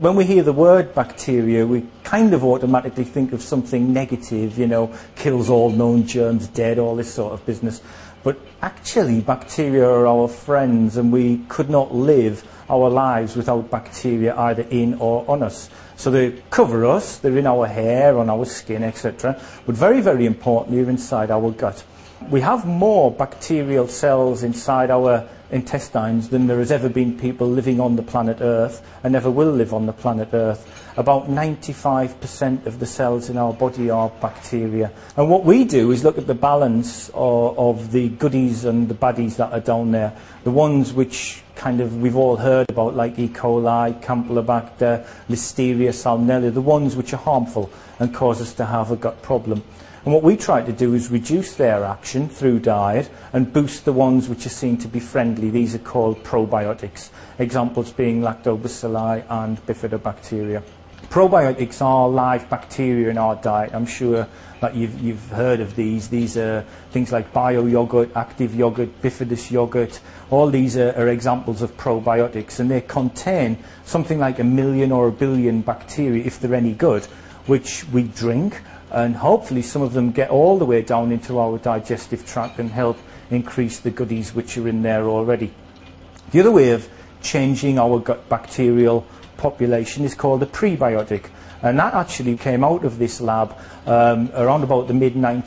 when we hear the word bacteria, we kind of automatically think of something negative, kills all known germs, dead, all this sort of business. But actually, bacteria are our friends, and we could not live our lives without bacteria either in or on us. So they cover us, they're in our hair, on our skin, etc. But very, very importantly, they're inside our gut. We have more bacterial cells inside our intestines than there has ever been people living on the planet Earth and never will live on the planet Earth. About 95% of the cells in our body are bacteria. And what we do is look at the balance of the goodies and the baddies that are down there. The ones which we've all heard about, like E. coli, Campylobacter, Listeria, Salmonella, the ones which are harmful and cause us to have a gut problem. And what we try to do is reduce their action through diet and boost the ones which are seen to be friendly. These are called probiotics, examples being lactobacilli and bifidobacteria. Probiotics are live bacteria in our diet. I'm sure that you've heard of these. These are things like bio yogurt, active yogurt, bifidus yogurt. All these are examples of probiotics, and they contain something like 1 million or 1 billion bacteria, if they're any good, which we drink. And hopefully some of them get all the way down into our digestive tract and help increase the goodies which are in there already. The other way of changing our gut bacterial population is called a prebiotic. And that actually came out of this lab around about the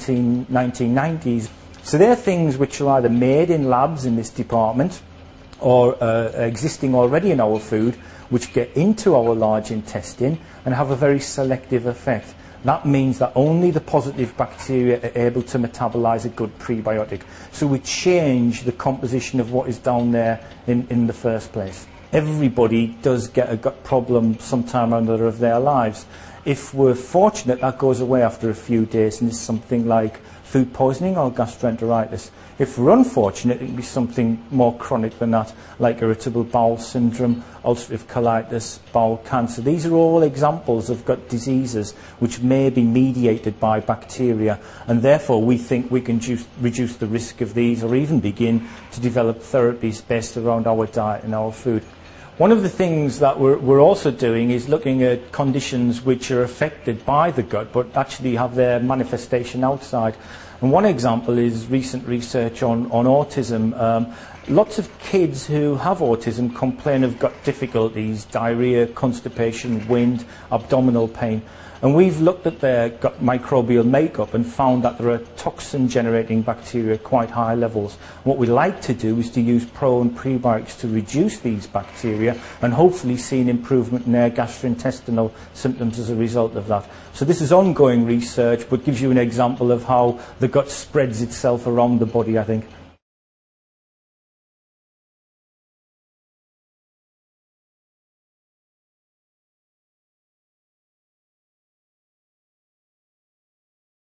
mid-1990s. So they're things which are either made in labs in this department or existing already in our food, which get into our large intestine and have a very selective effect. That means that only the positive bacteria are able to metabolize a good prebiotic. So we change the composition of what is down there in the first place. Everybody does get a gut problem sometime or another of their lives. If we're fortunate, that goes away after a few days and is something like food poisoning or gastroenteritis. If we're unfortunate, it can be something more chronic than that, like irritable bowel syndrome, ulcerative colitis, bowel cancer. These are all examples of gut diseases which may be mediated by bacteria, and therefore we think we can reduce the risk of these, or even begin to develop therapies based around our diet and our food. One of the things that we're also doing is looking at conditions which are affected by the gut but actually have their manifestation outside. And one example is recent research on autism. Lots of kids who have autism complain of gut difficulties, diarrhea, constipation, wind, abdominal pain. And we've looked at their gut microbial makeup and found that there are toxin-generating bacteria at quite high levels. What we like to do is to use pro and prebiotics to reduce these bacteria and hopefully see an improvement in their gastrointestinal symptoms as a result of that. So this is ongoing research, but gives you an example of how the gut spreads itself around the body, I think.